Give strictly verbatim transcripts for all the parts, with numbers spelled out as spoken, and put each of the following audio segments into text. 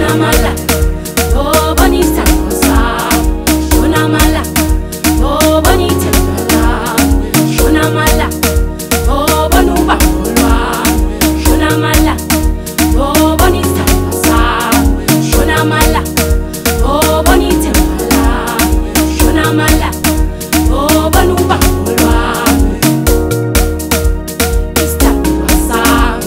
mala, oh bonita cosa. Shona mala, oh bonita mala. Shona mala, oh bonuba olwa. Shona mala, oh bonita cosa. Shona mala, oh bonita mala. Shona mala, oh bonuba olwa. Ista cosa.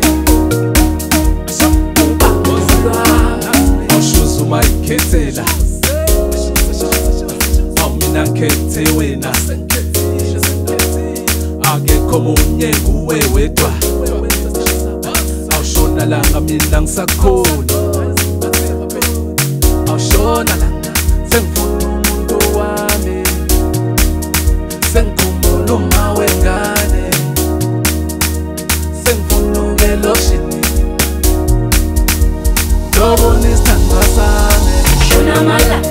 Khethela awumina nkhethe wena akekho omunye nguwe wedwa awushona langa mina ngisakhona awushona langa sengifuna umuntu wami sengikhumbula uma wengane sengifuna ukeloshini lobona isithandwa sami. Shona mala,